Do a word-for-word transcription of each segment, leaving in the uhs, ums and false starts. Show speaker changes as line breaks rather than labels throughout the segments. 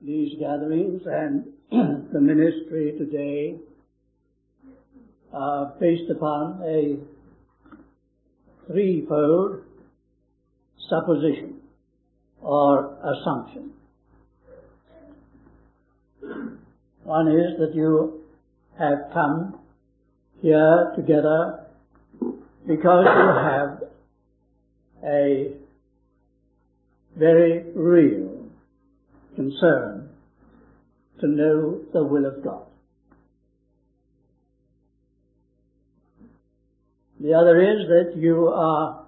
these gatherings and the ministry today are based upon a threefold supposition or assumption. One is that you have come here together because you have a very real concern to know the will of God. The other is that you are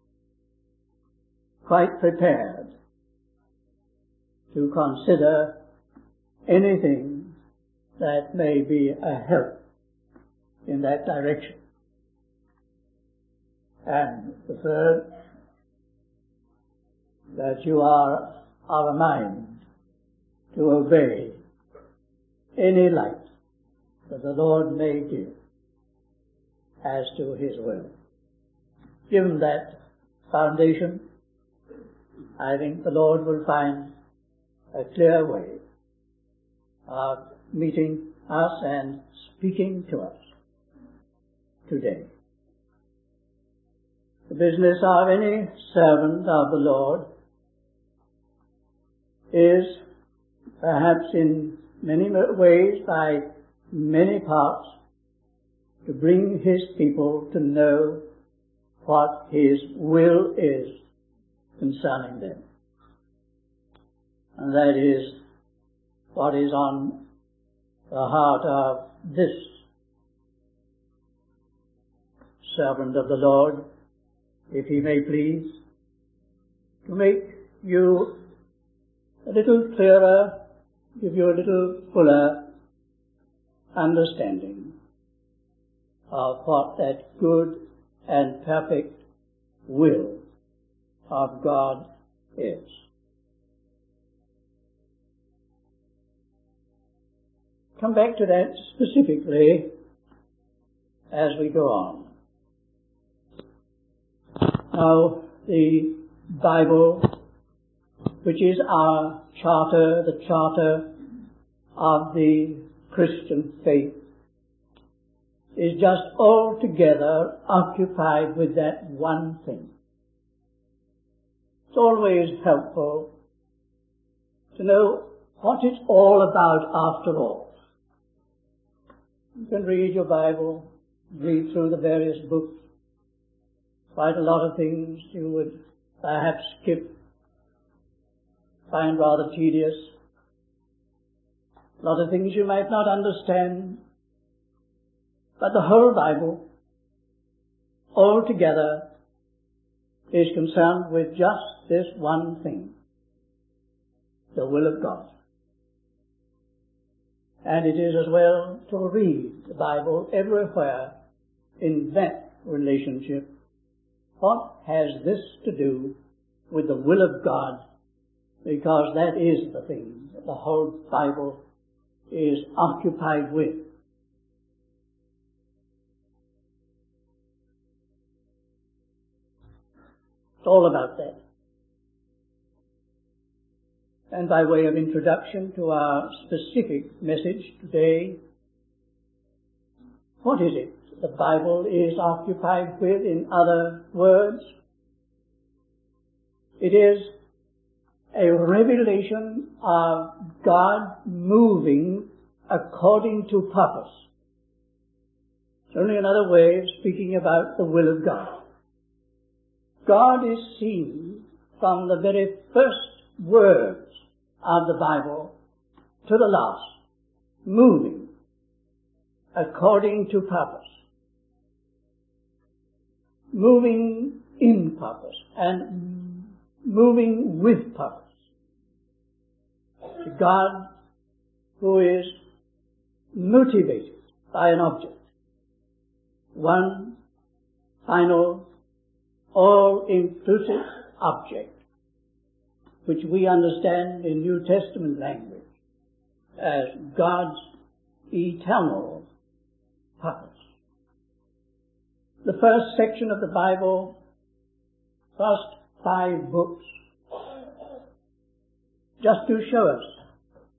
quite prepared to consider anything that may be a help in that direction. And the third, that you are of a mind to obey any light that the Lord may give as to His will. Given that foundation, I think the Lord will find a clear way of meeting us and speaking to us today. The business of any servant of the Lord is perhaps in many ways, by many parts, to bring His people to know what His will is concerning them. And that is what is on the heart of this servant of the Lord, if he may please, to make you a little clearer, give you a little fuller understanding of what that good and perfect will of God is. Come back to that specifically as we go on. Now, the Bible, which is our charter, the charter of the Christian faith, is just altogether occupied with that one thing. It's always helpful to know what it's all about after all. You can read your Bible, read through the various books. Quite a lot of things you would perhaps skip, find rather tedious. A lot of things you might not understand. But the whole Bible, altogether, is concerned with just this one thing, the will of God. And it is as well to read the Bible everywhere in that relationship. What has this to do with the will of God? Because that is the thing that the whole Bible is occupied with. It's all about that. And by way of introduction to our specific message today, what is it the Bible is occupied with? In other words, it is a revelation of God moving according to purpose. It's only another way of speaking about the will of God. God is seen from the very first words of the Bible to the last, moving according to purpose, moving in purpose, and moving with purpose. To God who is motivated by an object, one final, all-inclusive object, which we understand in New Testament language as God's eternal purpose. The first section of the Bible, first five books, just to show us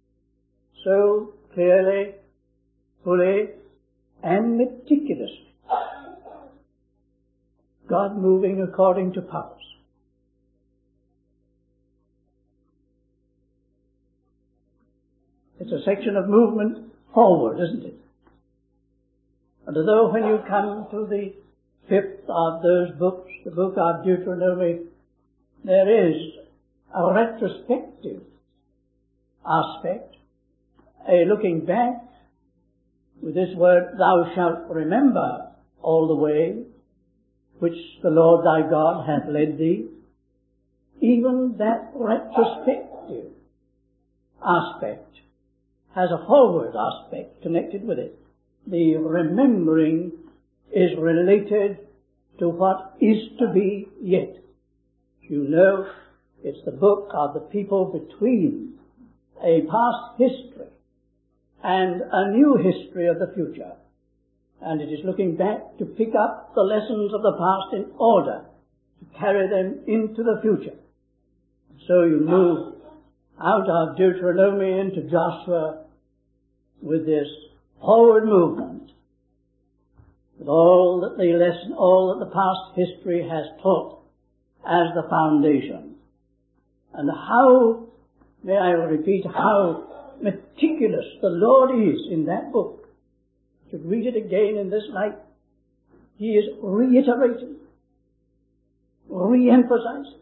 so clearly, fully, and meticulously. God moving according to purpose. It's a section of movement forward, isn't it? And although when you come to the fifth of those books, the book of Deuteronomy, there is a retrospective aspect, a looking back with this word, thou shalt remember all the way which the Lord thy God hath led thee. Even that retrospective aspect has a forward aspect connected with it. The remembering is related to what is to be yet. You know, it's the book of the people between a past history and a new history of the future. And it is looking back to pick up the lessons of the past in order to carry them into the future. So you move out of Deuteronomy into Joshua with this forward movement, with all that the lesson, all that the past history has taught as the foundation. And how, may I repeat, how meticulous the Lord is in that book. To read it again in this light, He is reiterating, re-emphasizing.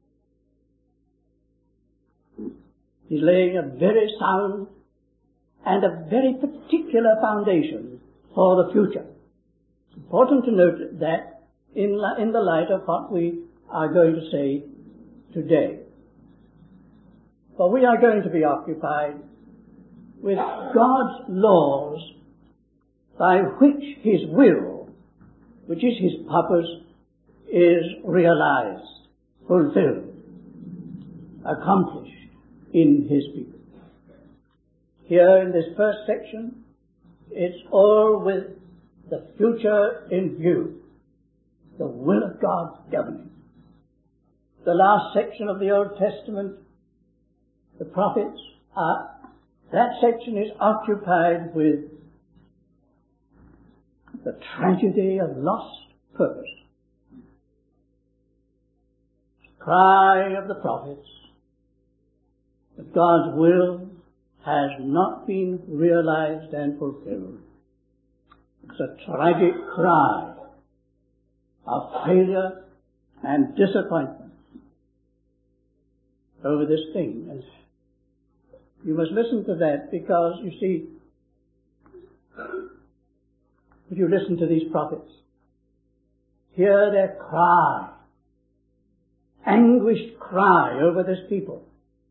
He's laying a very sound and a very particular foundation for the future. It's important to note that in, in the light of what we are going to say today. For we are going to be occupied with God's laws by which His will, which is His purpose, is realized, fulfilled, accomplished in His people. Here in this first section, it's all with the future in view, the will of God governing. The last section of the Old Testament, the prophets, are, that section is occupied with the tragedy of lost purpose. Cry of the prophets that God's will has not been realized and fulfilled. It's a tragic cry of failure and disappointment over this thing. And you must listen to that, because, you see, if you listen to these prophets, hear their cry, anguished cry over this people,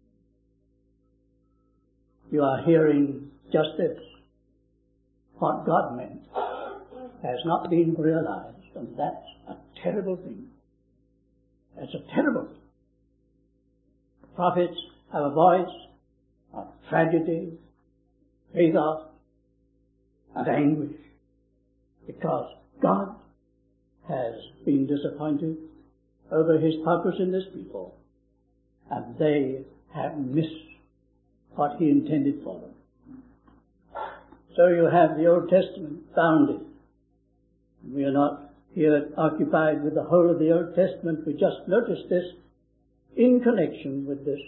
you are hearing just this. What God meant has not been realized, and that's a terrible thing. That's a terrible thing. Prophets have a voice of tragedy, pathos, and anguish, because God has been disappointed over His purpose in this people, and they have missed what He intended for them. So you have the Old Testament founded. We are not here occupied with the whole of the Old Testament. We just notice this in connection with this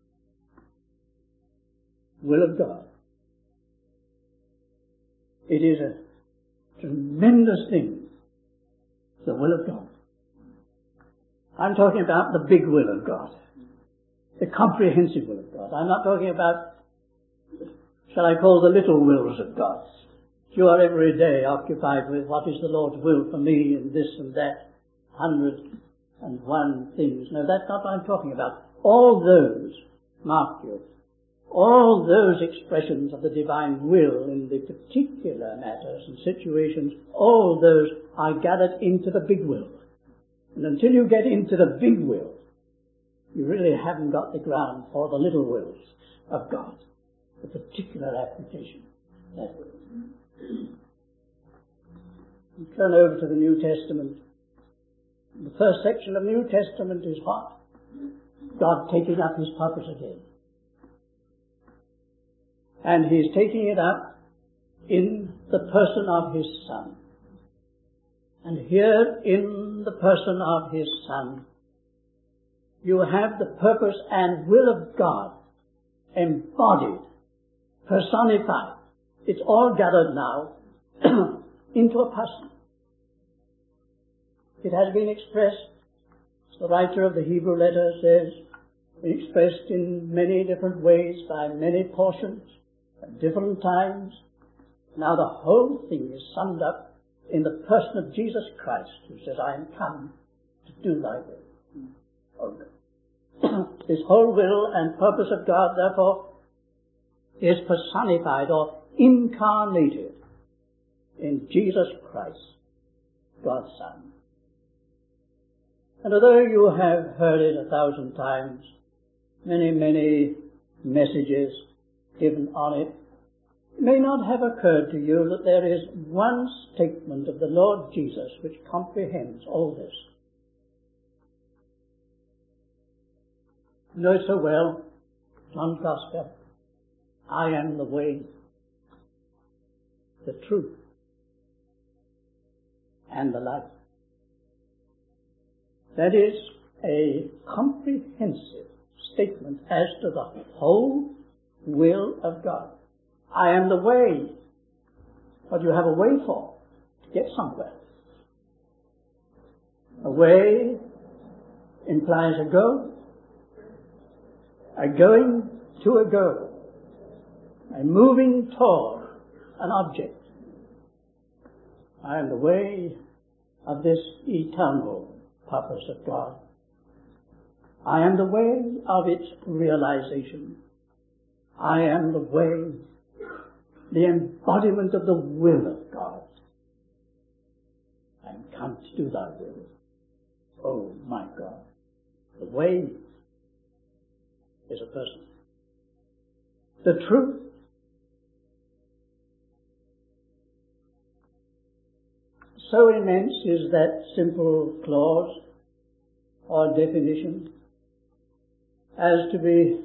will of God. It is a tremendous thing, the will of God. I'm talking about the big will of God, the comprehensive will of God. I'm not talking about, shall I call, the little wills of God. You are every day occupied with what is the Lord's will for me and this and that, hundred and one things. No, that's not what I'm talking about. All those, mark you, all those expressions of the divine will in the particular matters and situations, all those are gathered into the big will. And until you get into the big will, you really haven't got the ground for the little wills of God, the particular application. That will. You turn over to the New Testament. The first section of the New Testament is what? God taking up His purpose again. And He's taking it up in the person of His Son. And here in the person of His Son, you have the purpose and will of God embodied, personified. It's all gathered now into a person. It has been expressed, as the writer of the Hebrew letter says, expressed in many different ways by many portions at different times. Now the whole thing is summed up in the person of Jesus Christ, who says, I am come to do thy will. This whole will and purpose of God, therefore, is personified or incarnated in Jesus Christ, God's Son. And although you have heard it a thousand times, many, many messages given on it, it may not have occurred to you that there is one statement of the Lord Jesus which comprehends all this. You know it so well, John's Gospel. I am the way, the truth, and the life. That is a comprehensive statement as to the whole will of God. I am the way. What do you have a way for? To get somewhere. A way implies a go, a going to a goal, a moving toward an object. I am the way of this eternal purpose of God. I am the way of its realization. I am the way, the embodiment of the will of God. I am come to do thy will. Oh my God. The way is a person. The truth so immense is that simple clause or definition as to be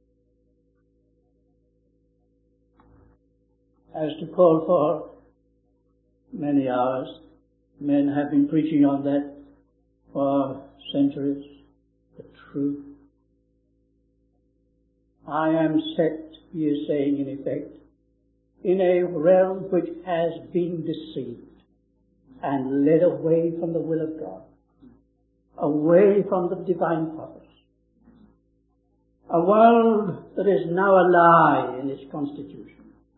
as to call for many hours. Men have been preaching on that for centuries. The truth. I am set, he is saying in effect, in a realm which has been deceived and led away from the will of God, away from the divine purpose. A world that is now a lie in its constitution.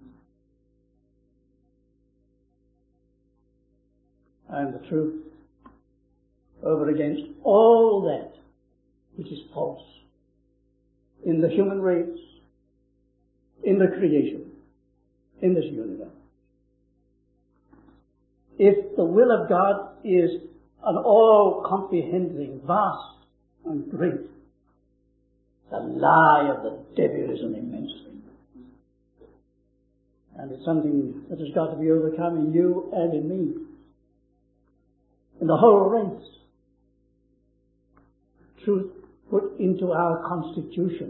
And the truth over against all that which is false in the human race, in the creation, in this universe. If the will of God is an all-comprehending, vast and great, the lie of the devil is an immense thing. And it's something that has got to be overcome in you and in me, in the whole race. Truth put into our constitution.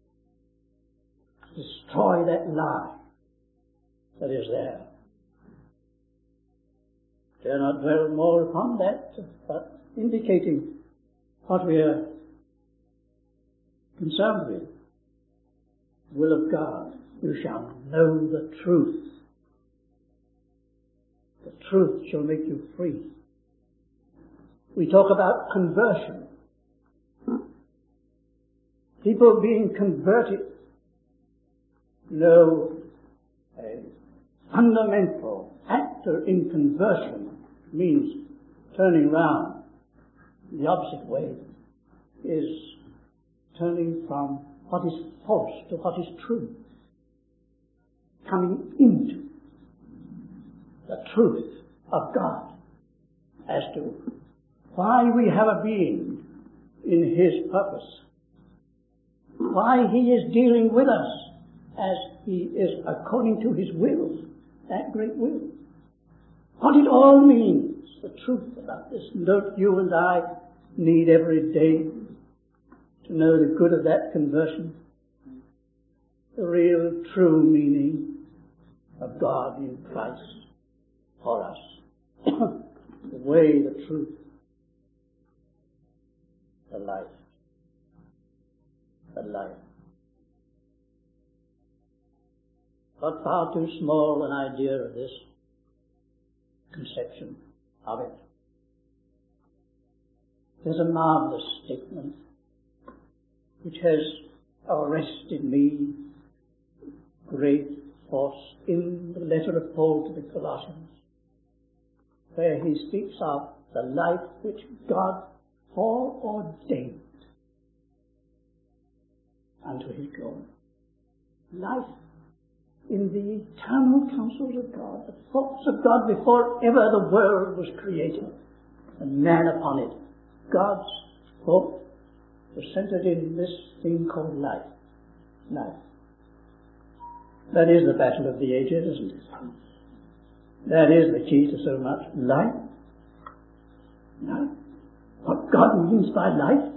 Destroy that lie that is there. Dare not dwell more upon that, but indicating what we are concerned with. Will of God, you shall know the truth. The truth shall make you free. We talk about conversion. People being converted. No, a fundamental factor in conversion means turning round the opposite way, is turning from what is false to what is true, coming into the truth of God as to why we have a being in His purpose, why He is dealing with us as He is according to His will, that great will. What it all means, the truth about this. Don't you and I need every day to know the good of that conversion? the real true meaning of God in Christ for us. The way, the truth, the life. The life. But far too small an idea of this conception of it. There's a marvelous statement which has arrested me great force in the letter of Paul to the Colossians, where he speaks of the life which God foreordained unto his glory. Life in the eternal counsels of God, the thoughts of God before ever the world was created, and man upon it. God's thought was centered in this thing called life. Life. That is the battle of the ages, isn't it? That is the key to so much. Life. Life. What God means by life.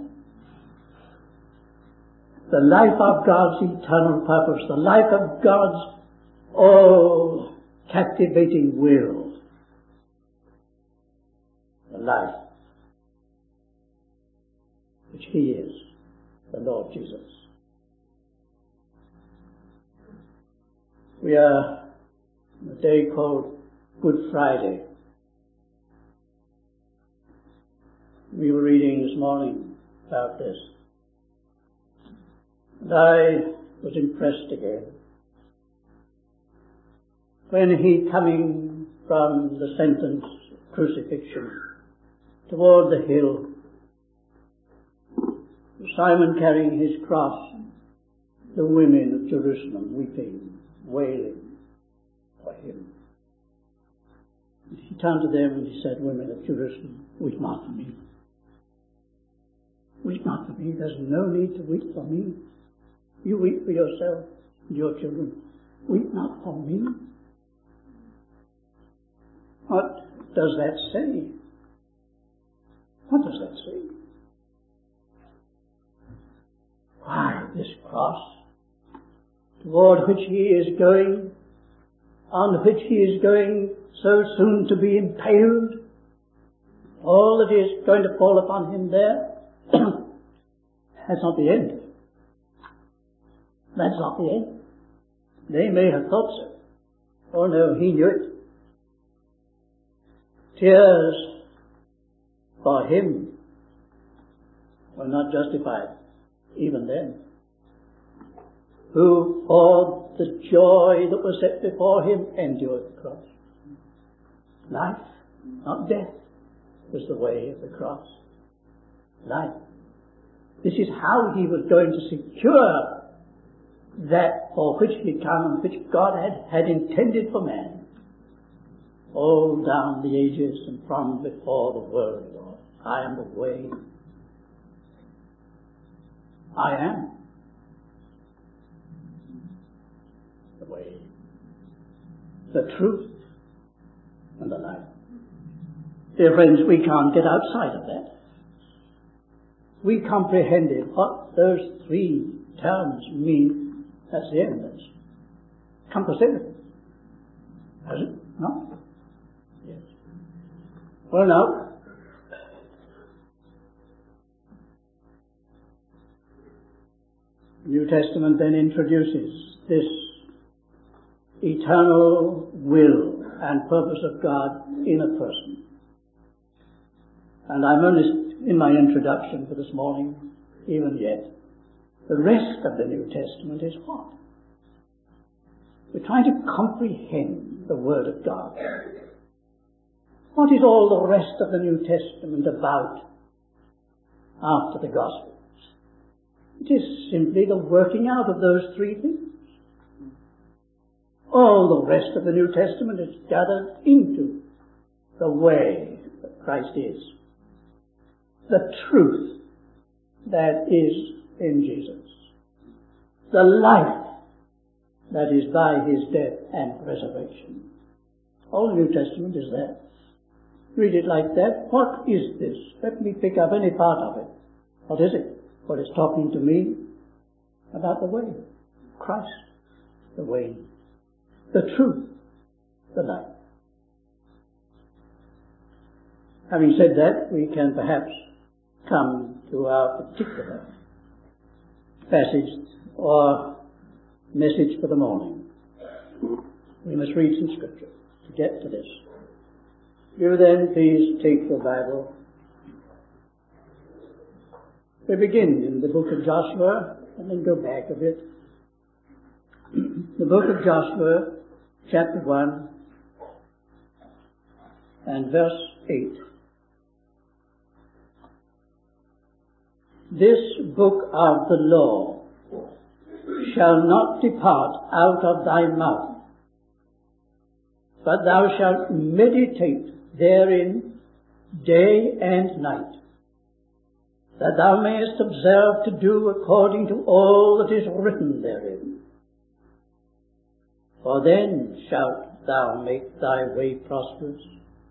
The life of God's eternal purpose. The life of God's all captivating will. The life which he is, the Lord Jesus. We are on a day called Good Friday. We were reading this morning about this. And I was impressed again when he, coming from the sentence of crucifixion toward the hill, Simon carrying his cross, the women of Jerusalem weeping, wailing for him. And he turned to them and he said, "Women of Jerusalem, weep not for me. Weep not for me. There's no need to weep for me. You weep for yourself and your children. Weep not for me." What does that say? What does that say? Why, this cross, toward which he is going, on which he is going so soon to be impaled, all that is going to fall upon him there, that's not the end. That's not the end. They may have thought so. Oh no, he knew it. Tears for him were not justified even then. Who for the joy that was set before him endured the cross. Life, not death, was the way of the cross. Life. This is how he was going to secure that for which he had come and which God had, had intended for man. All down the ages and from before the world, Lord. I am the way. I am the way, the truth, and the life. Dear friends, we can't get outside of that. We comprehended what those three terms mean. That's the end. That's compass everything. Has it? No? Yes. Well, now, the New Testament then introduces this eternal will and purpose of God in a person. And I'm only in my introduction for this morning, even yet. The rest of the New Testament is what? We're trying to comprehend the Word of God. What is all the rest of the New Testament about after the Gospels? It is simply the working out of those three things. All the rest of the New Testament is gathered into the way that Christ is. The truth that is in Jesus. The life that is by his death and resurrection. All the New Testament is there. Read it like that. What is this? Let me pick up any part of it. What is it? Well, it's talking to me about the way. Christ. the way, the truth, the life. Having said that, we can perhaps come to our particular passage or message for the morning. We must read some scripture to get to this. You then please take your Bible. We begin in the book of Joshua and then go back a bit. The book of Joshua, chapter one and verse eight. This book of the law shall not depart out of thy mouth, but thou shalt meditate therein day and night, that thou mayest observe to do according to all that is written therein. For then shalt thou make thy way prosperous,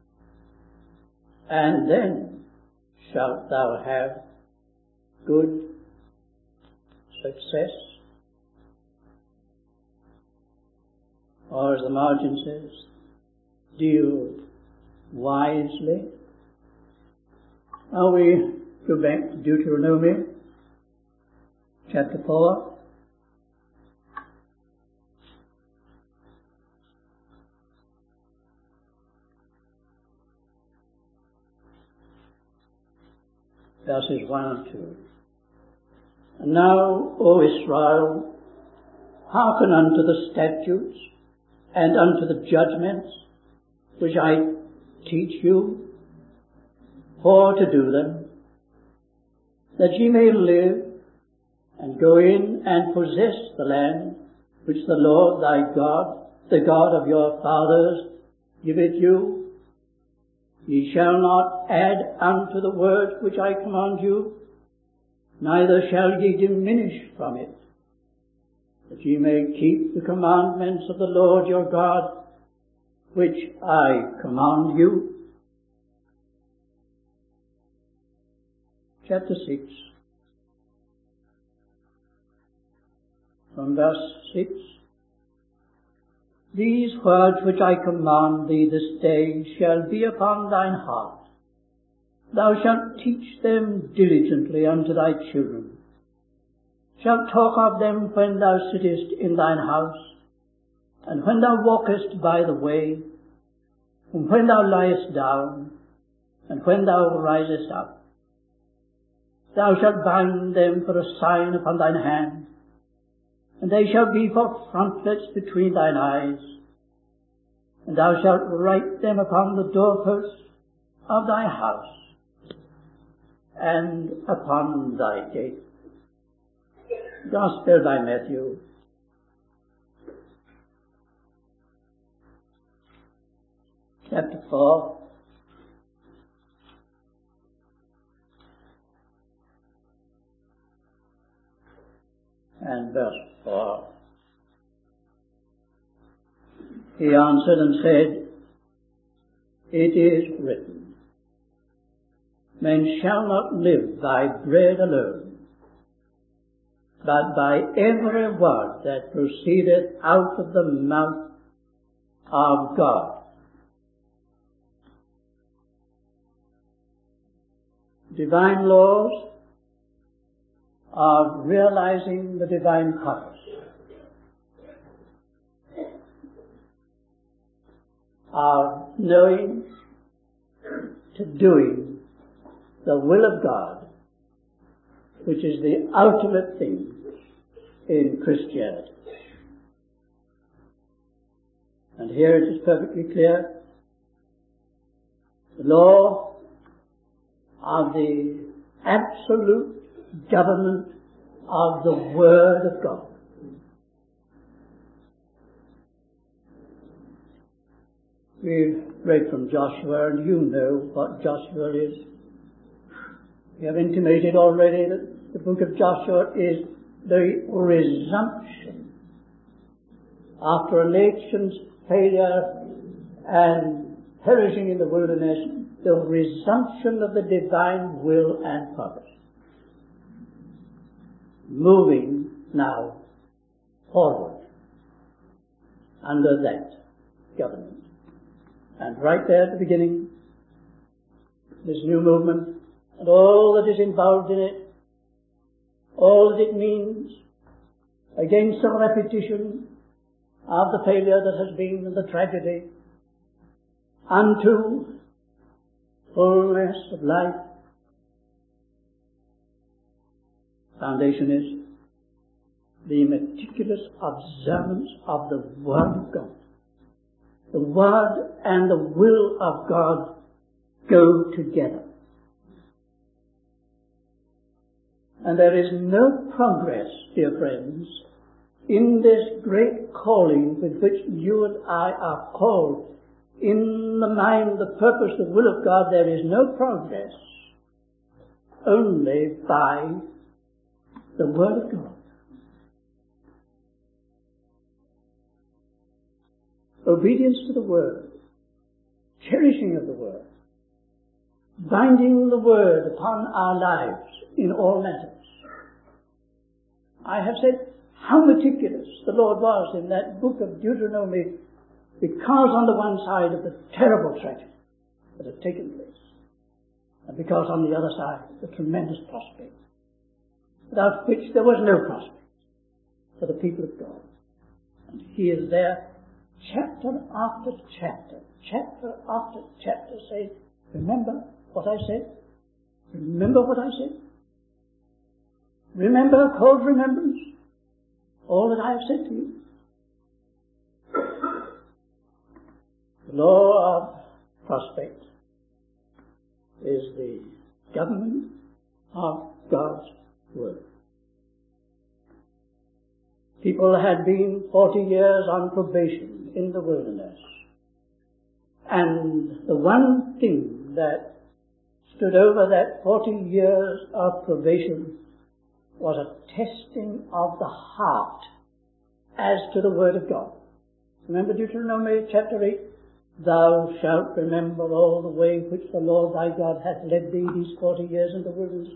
and then shalt thou have good success. Or as the margin says, deal wisely. Now we go back to Deuteronomy chapter four. Verses one and two. And now, O Israel, hearken unto the statutes and unto the judgments which I teach you, for to do them, that ye may live and go in and possess the land which the Lord thy God, the God of your fathers, giveth you. Ye shall not add unto the word which I command you, neither shall ye diminish from it, that ye may keep the commandments of the Lord your God, which I command you. Chapter six, from verse six. These words which I command thee this day shall be upon thine heart. Thou shalt teach them diligently unto thy children. Shalt talk of them when thou sittest in thine house, and when thou walkest by the way, and when thou liest down, and when thou risest up. Thou shalt bind them for a sign upon thine hand, and they shall be for frontlets between thine eyes, and thou shalt write them upon the doorposts of thy house, and upon thy gate. Gospel by Matthew. Chapter four. And verse four. He answered and said, It is written, Men shall not live by bread alone, but by every word that proceedeth out of the mouth of God. Divine laws of realizing the divine purpose of knowing to doing the will of God, which is the ultimate thing in Christianity. And here it is perfectly clear, the law of the absolute government of the Word of God. We've read from Joshua, and you know what Joshua is. We have intimated already that the book of Joshua is the resumption after a nation's failure and perishing in the wilderness, the resumption of the divine will and purpose. Moving now forward under that government. And right there at the beginning, this new movement and all that is involved in it, all that it means, against the repetition of the failure that has been and the tragedy, unto fullness of life. Foundation is the meticulous observance of the Word of God. The Word and the will of God go together. And there is no progress, dear friends, in this great calling with which you and I are called. In the mind, the purpose, the will of God, there is no progress only by the Word of God. Obedience to the Word, cherishing of the Word, binding the Word upon our lives in all matters. I have said how meticulous the Lord was in that book of Deuteronomy, because on the one side of the terrible tragedy that had taken place, and because on the other side the tremendous prospect, without which there was no prospect for the people of God. And he is there, chapter after chapter, chapter after chapter, saying, remember what I said? Remember what I said? Remember, call to remembrance all that I have said to you. The law of prospect is the government of God's Word. People had been forty years on probation in the wilderness, and the one thing that stood over that forty years of probation was a testing of the heart as to the Word of God. Remember Deuteronomy chapter eight? Thou shalt remember all the way which the Lord thy God hath led thee these forty years in the wilderness.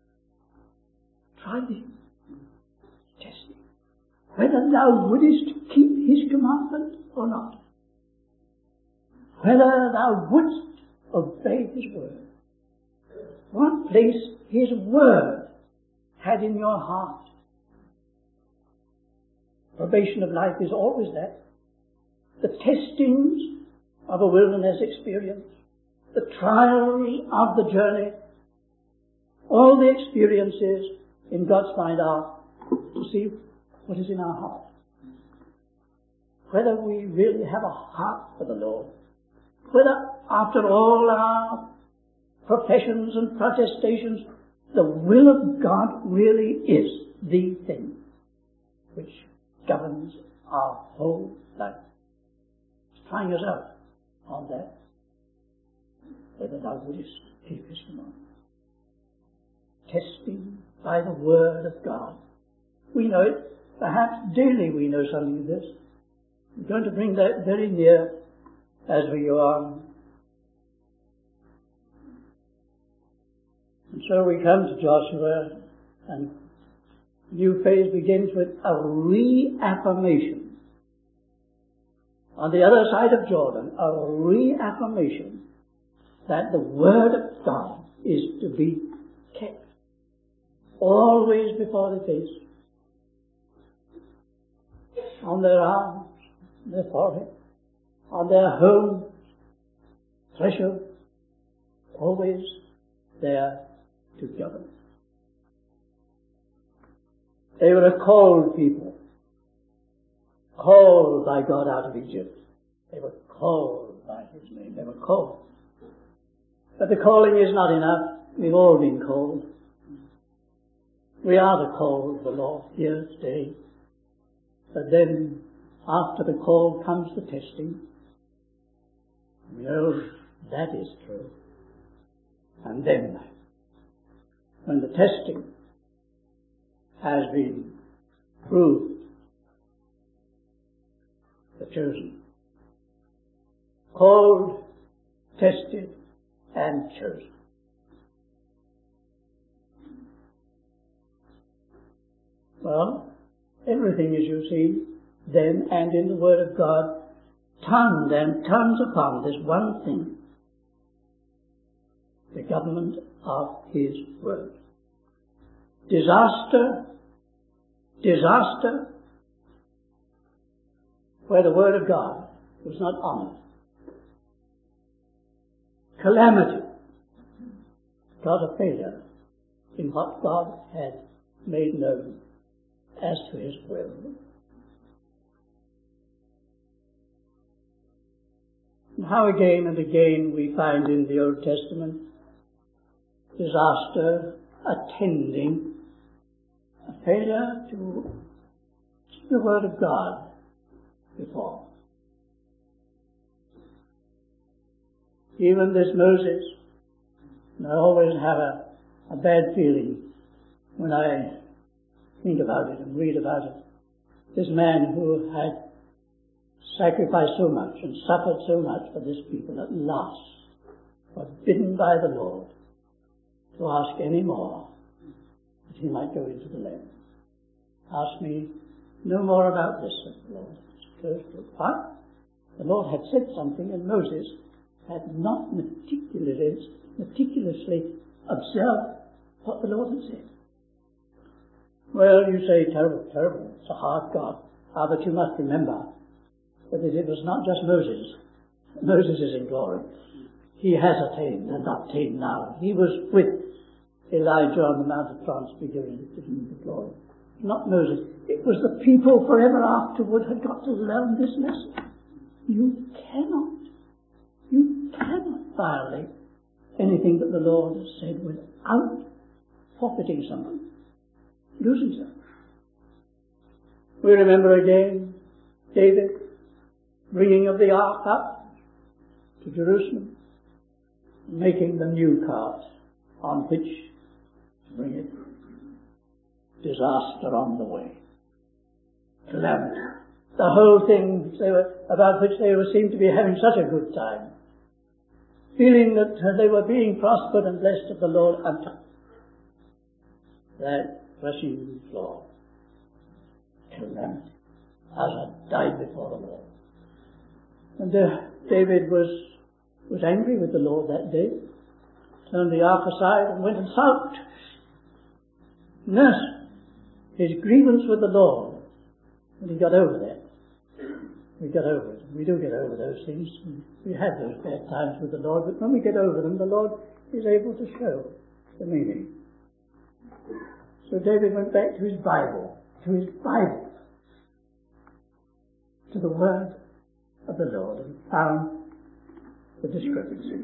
Try thee, testing, whether thou wouldest keep his commandment or not, whether thou wouldst obey his word. What place his word had in your heart. Probation of life is always that. The testings of a wilderness experience, the trials of the journey, all the experiences in God's mind are to see what is in our heart. Whether we really have a heart for the Lord, whether after all our professions and protestations, the will of God really is the thing which governs our whole life. It's trying us out on that, whether thou wouldest keep his commandments. Testing by the Word of God. We know it. Perhaps daily we know something of this. We're going to bring that very near as we go on. And so we come to Joshua, and the new phase begins with a reaffirmation. On the other side of Jordan, a reaffirmation that the Word of God is to be kept always before their face, on their arms, their forehead, on their home threshold, always there to govern. They were a called people, called by God out of Egypt. They were called by his name. They were called. But the calling is not enough. We've all been called. We are the called of the Lord here today. But then, after the call comes the testing. We know that is true. And then, when the testing has been proved, the chosen, called, tested, and chosen. Well, everything, as you see, then and in the Word of God, turned and turns upon this one thing: the government of His Word. Disaster, disaster, where the Word of God was not honoured. Calamity, because of failure in what God had made known as to His will. And how again and again we find in the Old Testament disaster attending a failure to keep the Word of God before. Even this Moses, and I always have a, a bad feeling when I think about it and read about it. This man who had sacrificed so much and suffered so much for this people, at last was bidden by the Lord to ask any more that he might go into the land. Ask me no more about this, said the Lord. Close to it. What? The Lord had said something, and Moses had not meticulously, meticulously observed what the Lord had said. Well, you say, terrible, terrible, it's a hard God. Ah, but you must remember that it was not just Moses. Moses is in glory. He has attained and obtained now. He was with Elijah on the Mount of Transfiguration in the glory. Not Moses. It was the people forever afterward had got to learn this lesson. You cannot, you cannot violate anything that the Lord has said without forfeiting something, losing something. We remember again David bringing of the ark up to Jerusalem, making the new cart on which to bring it. Disaster on the way. Calamity. The whole thing they were, about which they were, seemed to be having such a good time, feeling that they were being prospered and blessed of the Lord, and that rushing floor. Calamity. Asa died before the Lord. And uh, David was was angry with the Lord that day, turned the ark aside and went and sulked, nursed his grievance with the Lord. And he got over that. We got over it. We do get over those things. We have those bad times with the Lord, but when we get over them, the Lord is able to show the meaning. So David went back to his Bible, to his Bible, to the Word of the Lord, and found the discrepancy.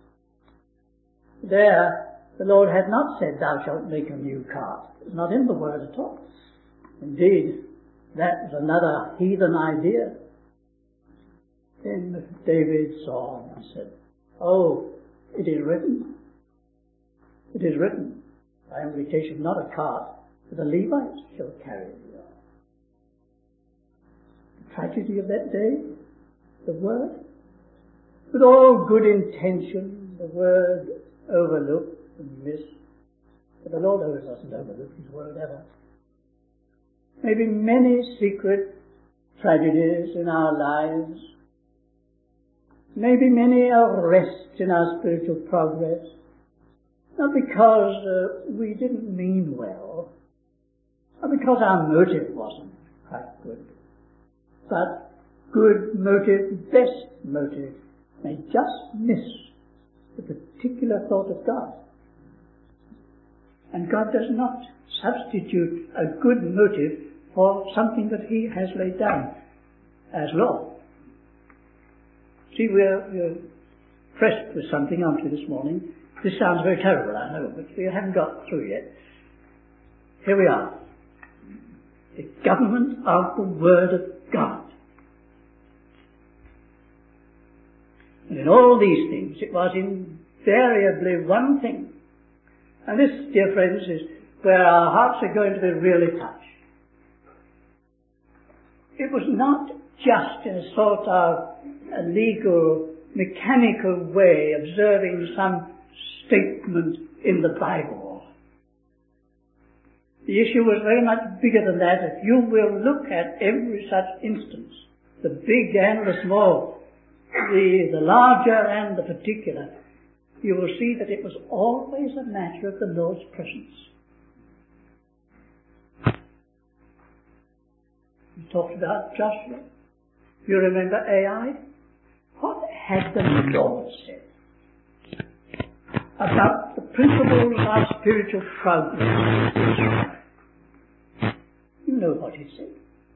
There, the Lord had not said, "Thou shalt make a new cart." It was not in the Word at all. Indeed, that was another heathen idea. Then David saw and said, "Oh, it is written. It is written, by implication, not a cart, but the Levites shall carry the ark." The tragedy of that day, the Word, with all good intention, the Word overlooked and missed. But the Lord always doesn't overlook His Word ever. Maybe many secret tragedies in our lives, maybe many arrests in our spiritual progress, not because uh, we didn't mean well, not because our motive wasn't quite good, but good motive, best motive, may just miss the particular thought of God. And God does not substitute a good motive for something that He has laid down as law. See, we're, we're pressed with something, aren't we, this morning? This sounds very terrible, I know, but we haven't got through yet. Here we are. The government of the Word of God. And in all these things, it was invariably one thing. And this, dear friends, is where our hearts are going to be really touched. It was not just in a sort of a legal, mechanical way observing some statement in the Bible. The issue was very much bigger than that. If you will look at every such instance, the big and the small, the, the larger and the particular, you will see that it was always a matter of the Lord's presence. We talked about Joshua. You remember Ai? What had the Lord said about the principles of spiritual progress? You know what he said.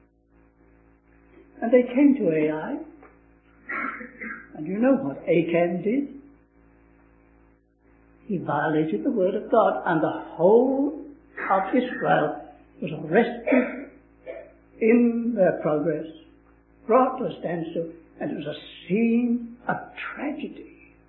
And they came to Ai, and you know what Achan did. He violated the word of God, and the whole of Israel was arrested in their progress, brought to a standstill, and it was a scene of tragedy.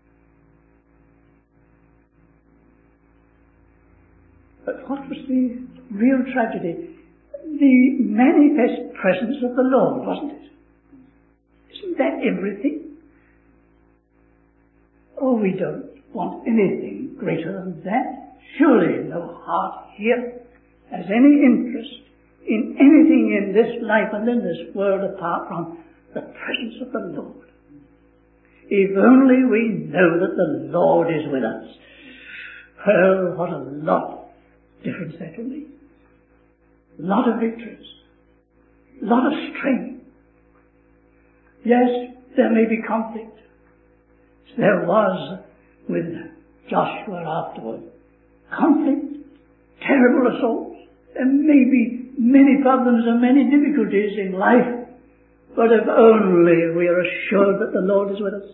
But what was the real tragedy? The manifest presence of the Lord, wasn't it? Isn't that everything? Oh, we don't want anything greater than that. Surely no heart here has any interest in anything in this life and in this world apart from the presence of the Lord. If only we know that the Lord is with us. Well, what a lot of difference that will make. A lot of victories. A lot of strength. Yes, there may be conflict. There was with Joshua afterward. Conflict, terrible assaults. There may be many problems and many difficulties in life, but if only we are assured that the Lord is with us.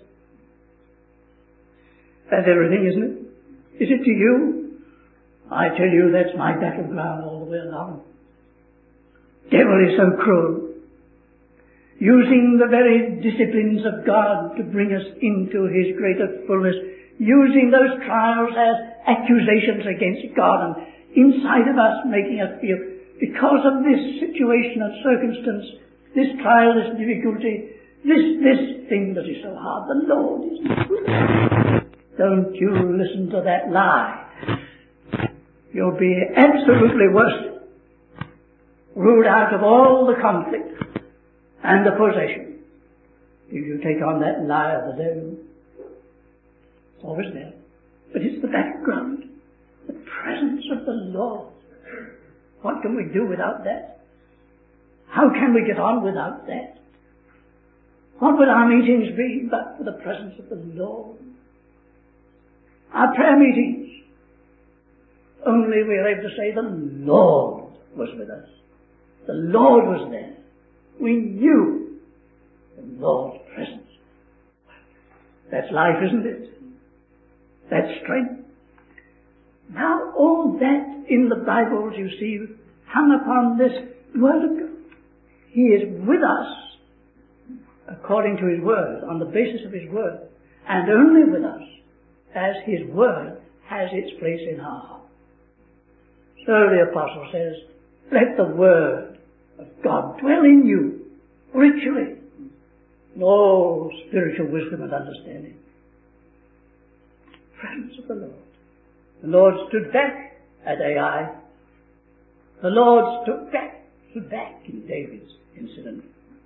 That's everything, isn't it? Is it to you? I tell you, that's my battleground all the way along. Devil is so cruel, using the very disciplines of God to bring us into his greater fullness, using those trials as accusations against God, and inside of us making us feel, because of this situation and circumstance, this trial, this difficulty, this, this thing that is so hard, the Lord is not with us. Don't you listen to that lie. You'll be absolutely worse, ruled out of all the conflict and the possession, if you take on that lie of the devil. It's always there. But it's the background, the presence of the Lord. What can we do without that? How can we get on without that? What would our meetings be but for the presence of the Lord? Our prayer meetings, only we are able to say the Lord was with us. The Lord was there. We knew the Lord's presence. That's life, isn't it? That's strength. Now all that in the Bible, you see, hung upon this Word of God. He is with us according to His Word, on the basis of His Word, and only with us as His Word has its place in our heart. So the Apostle says, let the Word of God dwell in you richly in all spiritual wisdom and understanding. Presence of the Lord. The Lord stood back at Ai. The Lord stood back, stood back in David's incident.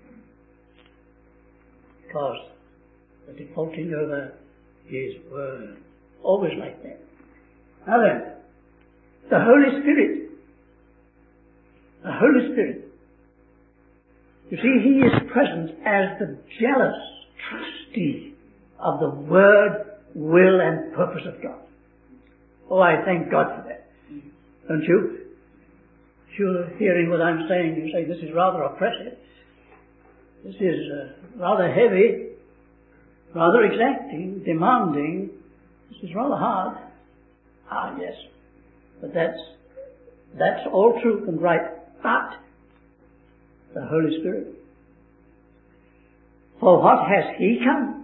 Because the defaulting over His Word. Always like that. Now then, the Holy Spirit. The Holy Spirit. You see, He is present as the jealous trustee of the Word, will and purpose of God. Oh, I thank God for that. Don't you? If you're hearing what I'm saying, you say, this is rather oppressive. This is uh, rather heavy, rather exacting, demanding. This is rather hard. Ah, yes. But that's, that's all truth and right. But the Holy Spirit. For what has He come?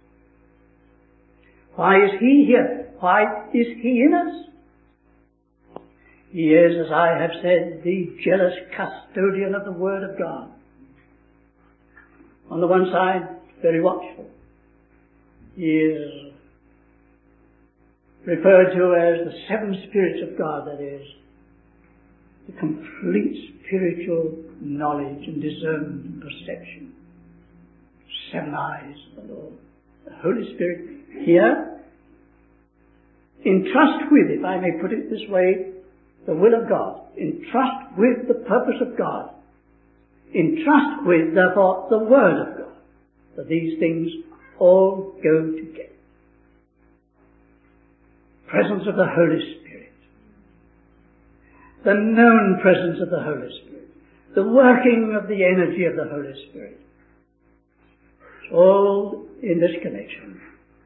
Why is He here? Why is He in us? He is, as I have said, the jealous custodian of the Word of God. On the one side, very watchful. He is referred to as the seven spirits of God, that is, the complete spiritual knowledge and discernment and perception. Seven eyes of the Lord. The Holy Spirit here, in trust with, if I may put it this way, the will of God, in trust with the purpose of God, in trust with, therefore, the Word of God, for these things all go together. Presence of the Holy Spirit, the known presence of the Holy Spirit, the working of the energy of the Holy Spirit, it's all in this connection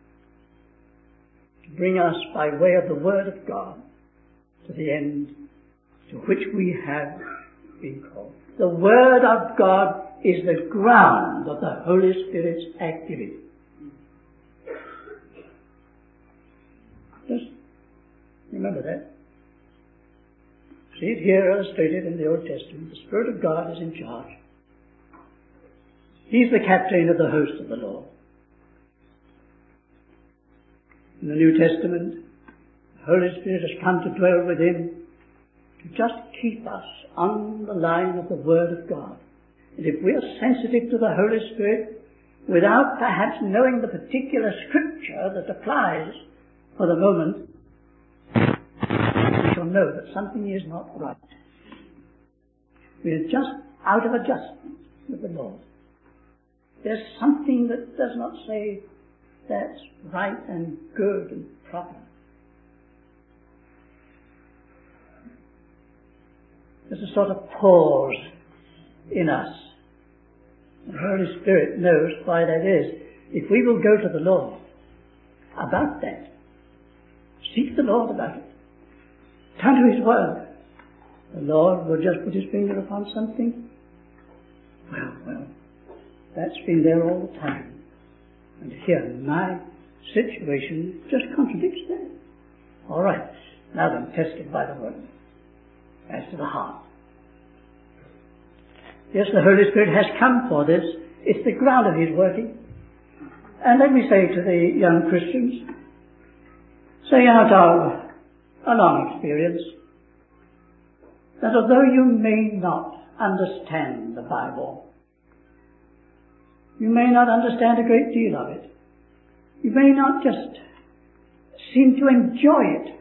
to bring us by way of the Word of God to the end to which we have been called. The Word of God is the ground of the Holy Spirit's activity. Just remember that. See it here illustrated in the Old Testament. The Spirit of God is in charge. He's the captain of the host of the Lord. In the New Testament, the Holy Spirit has come to dwell within to just keep us on the line of the Word of God. And if we are sensitive to the Holy Spirit, without perhaps knowing the particular scripture that applies for the moment, we shall know that something is not right. We are just out of adjustment with the Lord. There's something that does not say that's right and good and proper. There's a sort of pause in us. The Holy Spirit knows why that is. If we will go to the Lord about that, seek the Lord about it, turn to His Word, the Lord will just put His finger upon something. Well, well, that's been there all the time. And here, my situation just contradicts that. All right, now then, test it by the Word. As to the heart. Yes, the Holy Spirit has come for this. It's the ground of His working. And let me say to the young Christians, say out of a long experience, that although you may not understand the Bible, you may not understand a great deal of it, you may not just seem to enjoy it,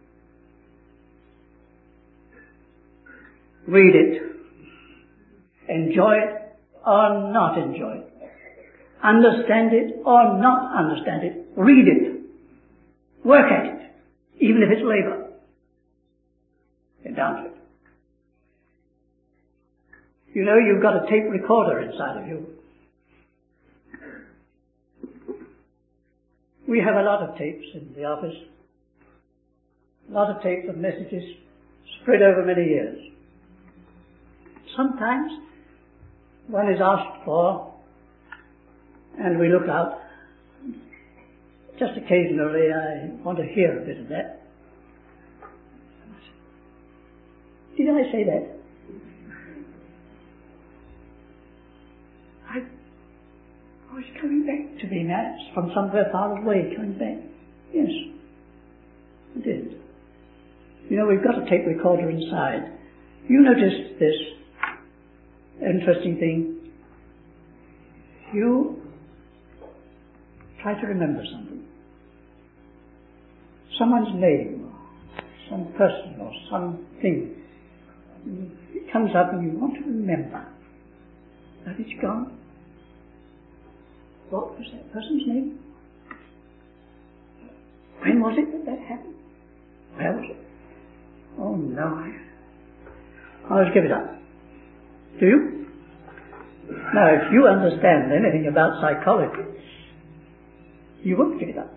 read it. Enjoy it or not enjoy it. Understand it or not understand it. Read it. Work at it. Even if it's labor. Get down to it. You know you've got a tape recorder inside of you. We have a lot of tapes in the office. A lot of tapes of messages spread over many years. Sometimes one is asked for, and we look out. Just occasionally I want to hear a bit of that. Did I say that? I, I was coming back to me now, from somewhere far away, coming back. Yes, I did. You know, we've got a tape recorder inside. You notice this interesting thing. You try to remember something. Someone's name, or some person, or something. It comes up and you want to remember. But it's gone. What was that person's name? When was it that that happened? Where was it? Oh no, I, I'll just give it up. Do you? Now, if you understand anything about psychology, you won't give it up.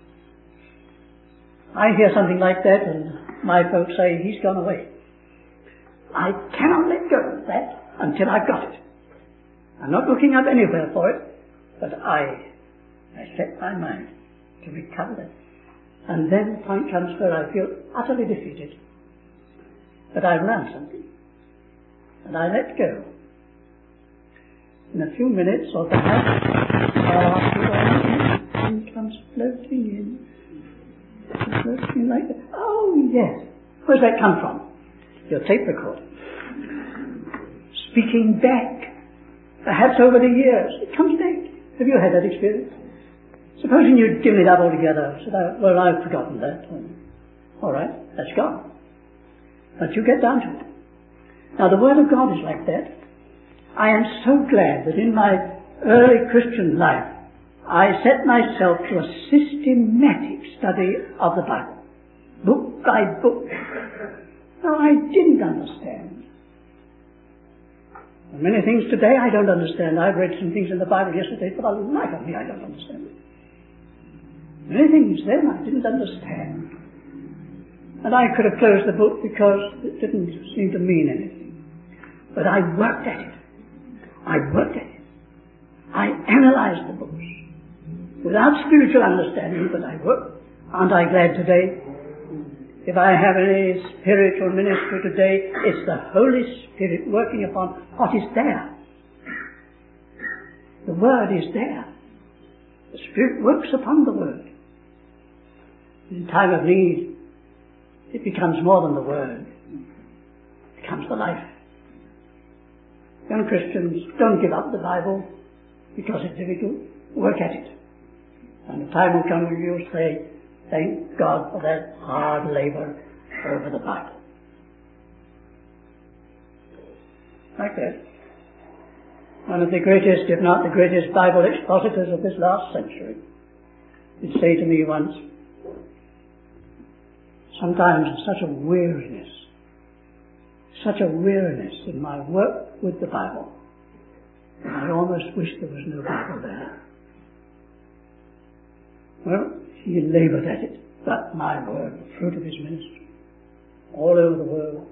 I hear something like that and my folks say, he's gone away. I cannot let go of that until I've got it. I'm not looking up anywhere for it, but I, I set my mind to recover that. And then the point comes where I feel utterly defeated. But I've learned something. And I let go. In a few minutes, or perhaps after it comes floating in. Floating in like that. Oh, yes. Where's that come from? your tape recorder, speaking back, perhaps over the years, it comes back. Have you had that experience? Supposing you'd given it up altogether, said, well, I've forgotten that. All right, that's gone. But you get down to it. Now, the Word of God is like that. I am so glad that in my early Christian life, I set myself to a systematic study of the Bible, book by book. Now, I didn't understand. And many things today I don't understand. I've read some things in the Bible yesterday, for the life of me I don't understand it. Many things then I didn't understand. And I could have closed the book because it didn't seem to mean anything. But I worked at it. I worked at it. I analyzed the books. Without spiritual understanding, but I worked. Aren't I glad today? If I have any spiritual ministry today, it's the Holy Spirit working upon what is there. The Word is there. The Spirit works upon the Word. In time of need, it becomes more than the Word. It becomes the life. Young Christians, don't give up the Bible because it's difficult. Work at it. And the time will come when you'll say, thank God for that hard labor over the Bible. Like that. One of the greatest, if not the greatest Bible expositors of this last century did say to me once, sometimes such a weariness, such a weariness in my work with the Bible, I almost wish there was no Bible there. Well, he labored at it, but my word, the fruit of his ministry, all over the world.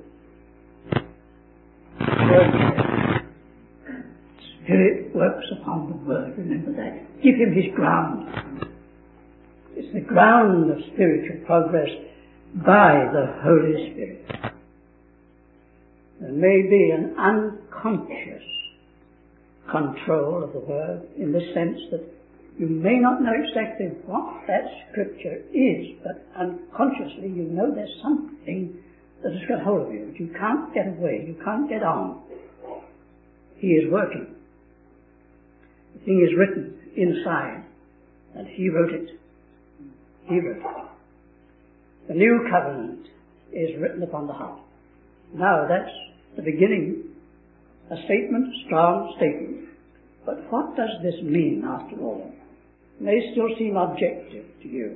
Spirit works upon the Word, remember that. Give him his ground. It's the ground of spiritual progress by the Holy Spirit. There may be an unconscious control of the Word in the sense that you may not know exactly what that Scripture is, but unconsciously you know there's something that has got hold of you, that you can't get away, you can't get on. He is working. The thing is written inside, and He wrote it. He wrote it. The new covenant is written upon the heart. Now that's the beginning, a statement, a strong statement. But what does this mean after all? It may still seem objective to you.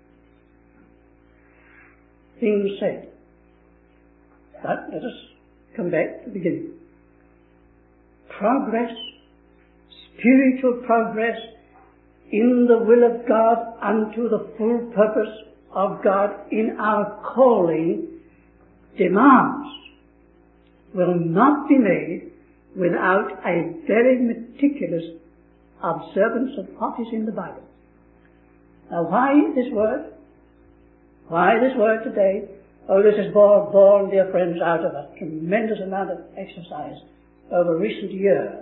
Things said. But let us come back to the beginning. Progress, spiritual progress in the will of God unto the full purpose of God in our calling demands will not be made without a very meticulous observance of what is in the Bible. Now, why this word? Why this word today? Oh, this is born, born, dear friends, out of a tremendous amount of exercise over recent years.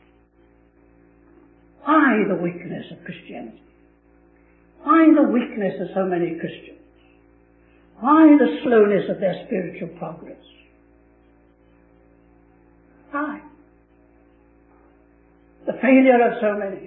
Why the weakness of Christianity? Why the weakness of so many Christians? Why the slowness of their spiritual progress? Why? The failure of so many.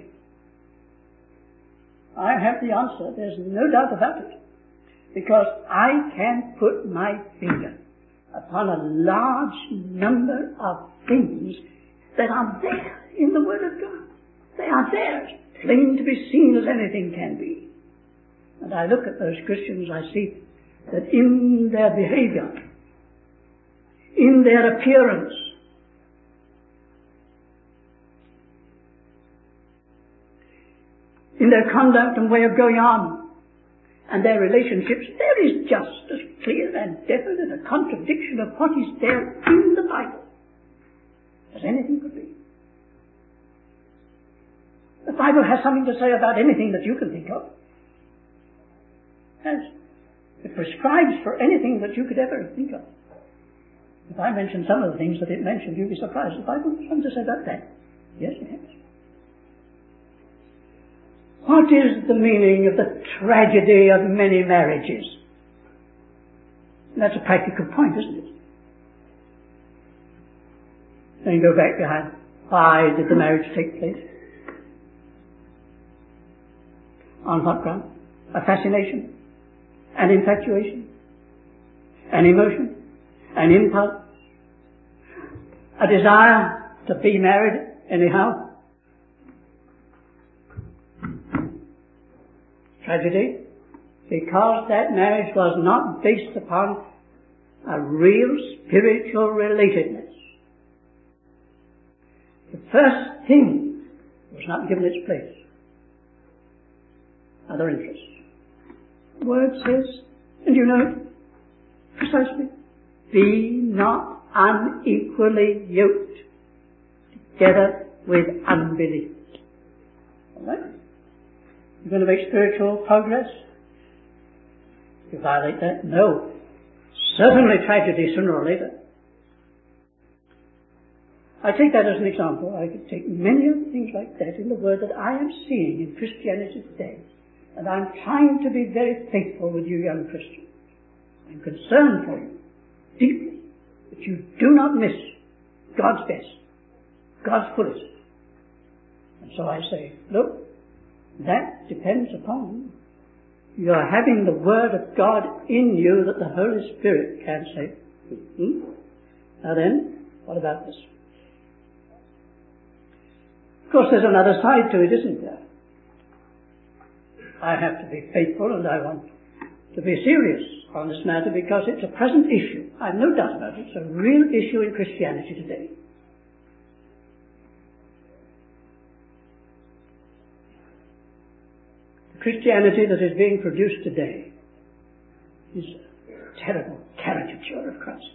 I have the answer. There's no doubt about it. Because I can put my finger upon a large number of things that are there in the Word of God. They are there, as plain to be seen as anything can be. And I look at those Christians, I see that in their behavior, in their appearance, in their conduct and way of going on, and their relationships, there is just as clear and definite a contradiction of what is there in the Bible as anything could be. The Bible has something to say about anything that you can think of. As it prescribes for anything that you could ever think of. If I mention some of the things that it mentioned, you'd be surprised. The Bible has something to say about that. Yes, it has. What is the meaning of the tragedy of many marriages? And that's a practical point, isn't it? and go back behind. Why did the marriage take place? On what ground? A fascination, an infatuation, an emotion, an impulse, a desire to be married anyhow. Tragedy, because that marriage was not based upon a real spiritual relatedness. The first thing was not given its place. Other interests. The word says, and you know it precisely, be not unequally yoked together with unbelief. All right? You're going to make spiritual progress? You violate that? No. Certainly tragedy sooner or later. I take that as an example. I could take many other things like that in the word that I am seeing in Christianity today. And I'm trying to be very faithful with you young Christians. I'm concerned for you, deeply, that you do not miss God's best, God's fullest. And so I say, look, that depends upon you are having the Word of God in you that the Holy Spirit can say. Mm-hmm. Now then, what about this? Of course, there's another side to it, isn't there? I have to be faithful and I want to be serious on this matter because it's a present issue. I have no doubt about it. It's a real issue in Christianity today. The Christianity that is being produced today is a terrible caricature of Christ.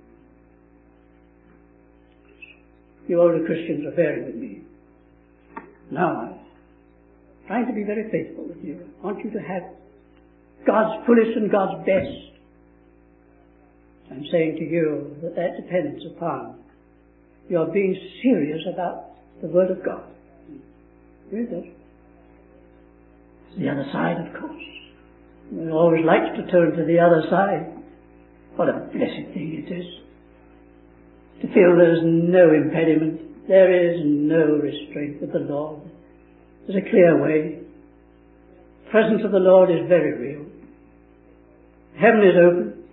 You older Christians are bearing with me. Now I'm trying to be very faithful with you. I want you to have God's fullest and God's best. I'm saying to you that that depends upon your being serious about the Word of God. Really does. It's the other side, of course. One always likes to turn to the other side. What a blessed thing it is to feel there's no impediment, there is no restraint with the Lord. There's a clear way. The presence of the Lord is very real. Heaven is open.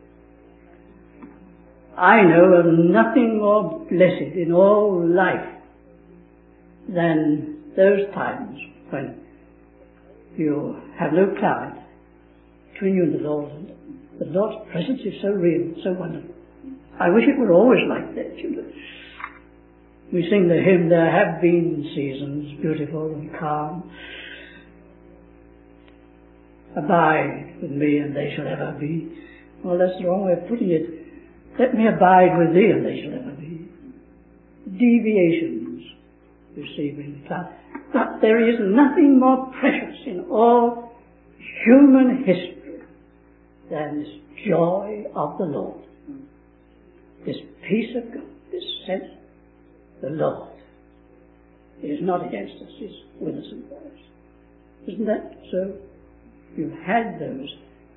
I know of nothing more blessed in all life than those times when you have no cloud between you and the Lord. The Lord's presence is so real, so wonderful. I wish it were always like that, you know. We sing the hymn, there have been seasons beautiful and calm. Abide with me and they shall ever be. Well, that's the wrong way of putting it. Let me abide with thee and they shall ever be. Deviations you see bring the cloud. But there is nothing more precious in all human history than this joy of the Lord. This peace of God, this sense the Lord is not against us, He's with us and for us. Isn't that so? You've had those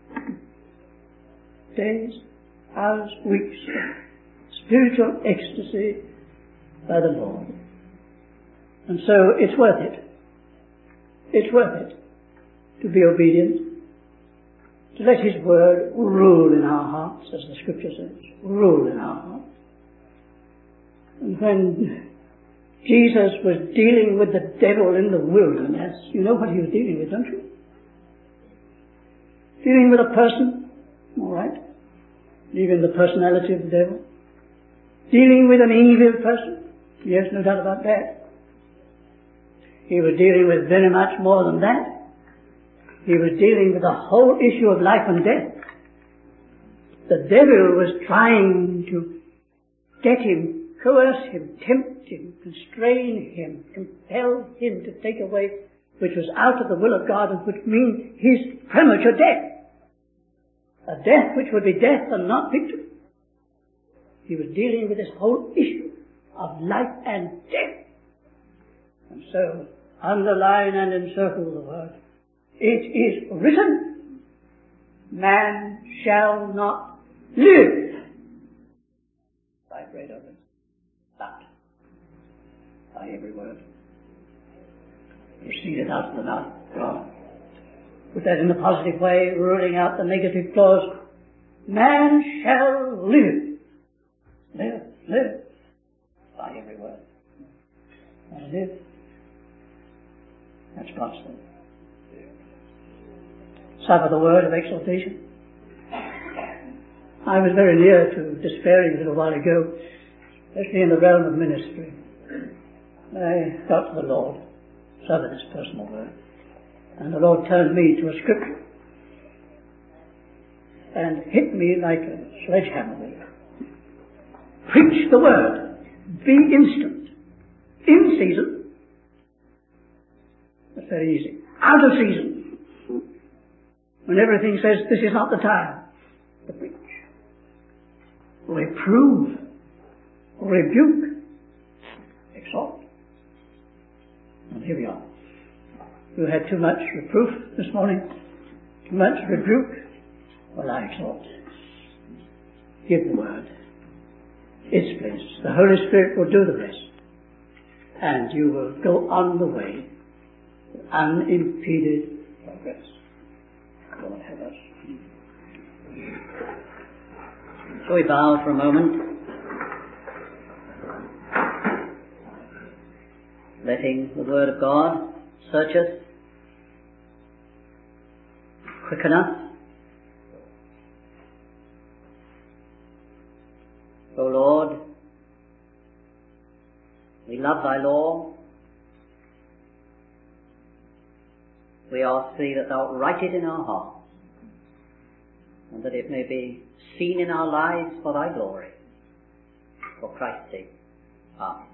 days, hours, weeks of spiritual ecstasy by the Lord. And so it's worth it. It's worth it to be obedient, to let His Word rule in our hearts, as the Scripture says, rule in our hearts. And when Jesus was dealing with the devil in the wilderness, you know what He was dealing with, don't you? Dealing with a person, all right, leaving the personality of the devil. Dealing with an evil person, yes, no doubt about that. He was dealing with very much more than that. He was dealing with the whole issue of life and death. The devil was trying to get him, coerce him, tempt him, constrain him, compel him to take away which was out of the will of God and would mean his premature death. A death which would be death and not victory. He was dealing with this whole issue of life and death. And so, underline and encircle the word. It is written, man shall not live by bread only, but by every word. Proceeded out of the mouth of God. Put that in a positive way, ruling out the negative clause. Man shall live. Live, live. By every word. And live. That's God's thing. Some of the word of exhortation. I was very near to despairing a little while ago, especially in the realm of ministry. I got to the Lord, some of this personal word, and the Lord turned me to a scripture and hit me like a sledgehammer with it. Preach the word. Be instant. In season. That's very easy. Out of season. When everything says this is not the time to preach. Reprove. Rebuke. Exhort. And here we are. You had too much reproof this morning. Too much rebuke. Well, I exhort. Give the word its place. The Holy Spirit will do the rest. And you will go on the way with unimpeded progress. God help us. Shall we bow for a moment? Letting the word of God search us, quicken us. O Lord, we love thy law. We ask thee that thou write it in our hearts, and that it may be seen in our lives for thy glory. For Christ's sake. Amen.